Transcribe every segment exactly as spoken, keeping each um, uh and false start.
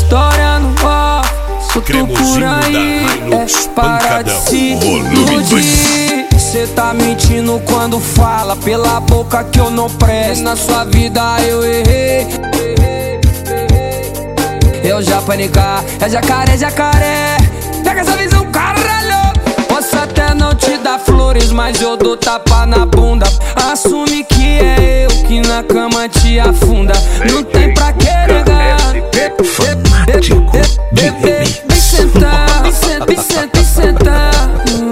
história no off, solto por aí, é para de se iludir. Cê tá mentindo quando fala pela boca que eu não presto. Na sua vida eu errei, eu já panicar, é jacaré, jacaré. Pega essa visão, caralho. Posso até não te dar flores, mas eu dou tapa na bunda. Assume que é eu que na cama te afunda. Não tem pra que negar. Vem sentar, vem sentar, vem sentar, vem sentar.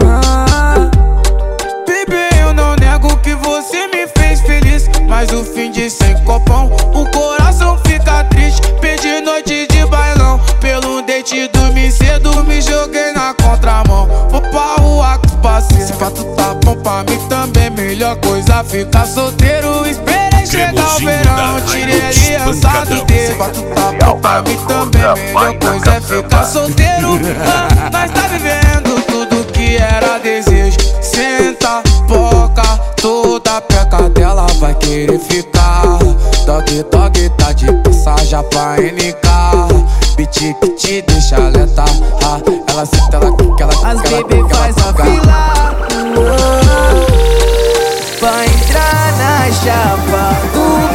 Baby, eu não nego que você me fez feliz, mas o fim de sem copão, o coração fica triste. Perdi noite de bailão, pelo date dormi cedo, me joguei na contramão. Vou pra rua com os parceiros, se fato tá bom pra mim também. Melhor coisa ficar solteiro, esperei chegar o verão, tirei aliança do dedo. Se fato tá bom pra mim também, melhor coisa é ficar solteiro. Ah, nós tá vivendo tudo que era desejo. Senta, boca, toda peca dela vai querer ficar. Dog, dog, tá de passagem pra N K. Beat que te deixa lenta, ah, ela senta, ela quica, ela quica. As baby faz a fila, vai entrar na chapa do